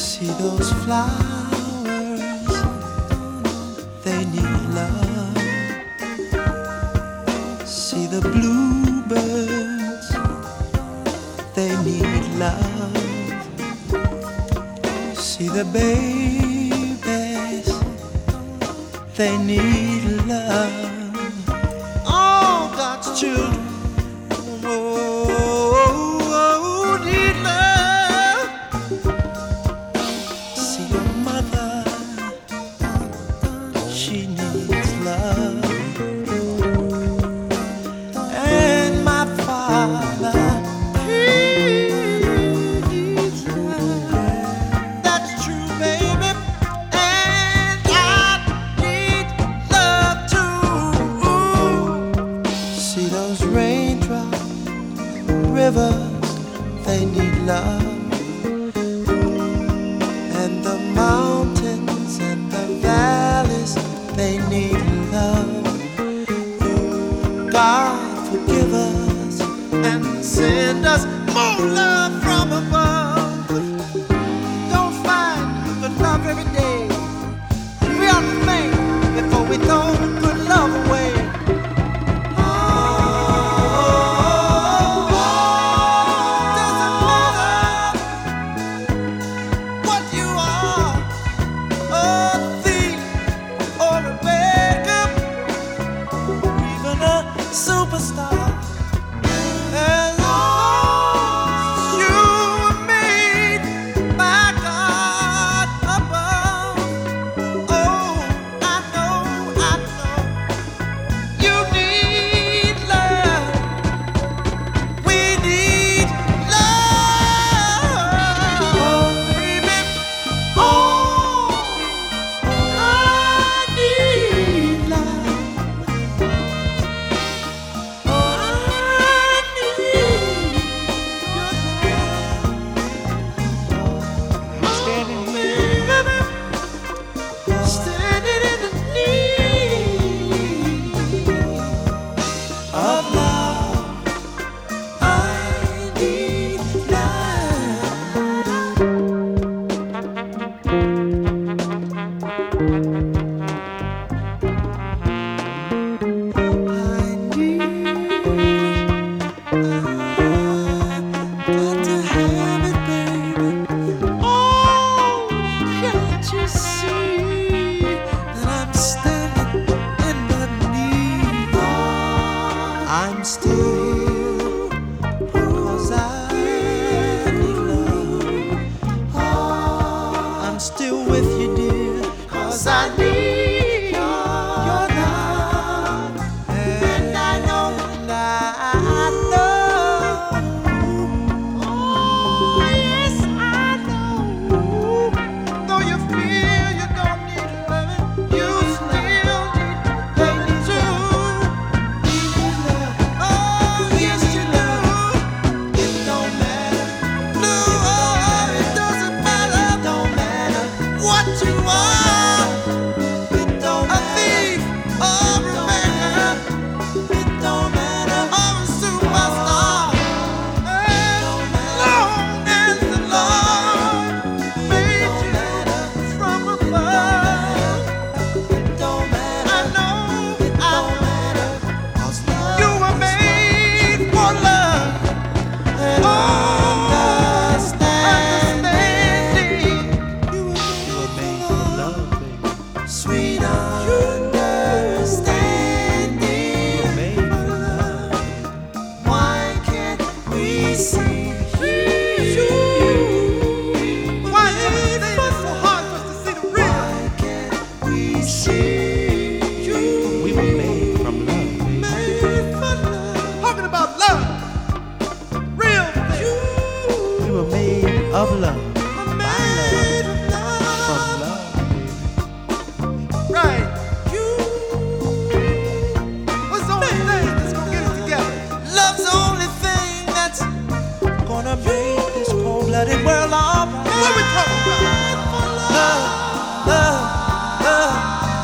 See those flowers, they need love. See the bluebirds, they need love. See the babies, they need love. All God's children, oh, need love. See your mother, she needs love. And my father, he needs love. That's true, baby. And I need love too. See those raindrops, rivers, they need love. And the mountains and the valleys, they need love. God, forgive us and send us more love from above. Don't find good love every day. We ought to think before we throw good love away. Doesn't matter what you are, a thief or a beggar, even a superstar. As long as you were made by God above. Oh, I know you need love. We need love, baby. Oh, I need love. Oh, I need your love. Standing here, standing in the need of love. I need love. Got to have it, baby. Oh, can't you see that I'm standing in the need? I'm still here because I need love. I'm still with you, dear, cause I need your love. And I know, oh, yes, I know. Though you feel you don't need loving, you still need love too. Oh, yes, you do. It don't matter. No, it doesn't matter. It don't matter what you are. It don't matter. A thief or a beggar. It don't matter. Or a superstar. As long as the Lord made you from above. It don't matter. I know, you were made for love. Understanding. You were made for love, baby. Sweet understanding. Made for love. Why can't we see you? Why is it so hard for us to see the real? Why can't we see you? We were made from love, baby. Made for love. Talking about love. Real thing. We were made of love. Made of love. From love, baby. Right. What's the only thing that's gonna get us together? Love's the only thing that's gonna make this cold-blooded world alright. What we talking about? Love, love, love,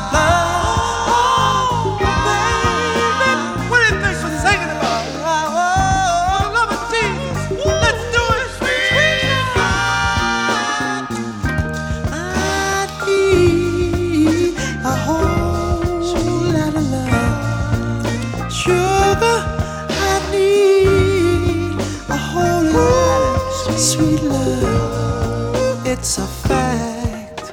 love. Baby, what do you think we're singing about? For the love of Jesus, let's do it. Sweet love. sweet love, it's a fact.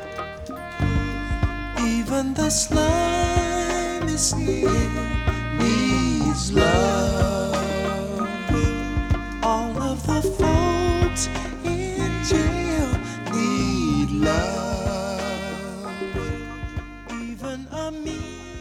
Even the slimiest needs love. All of the folks in jail need love. Even a mean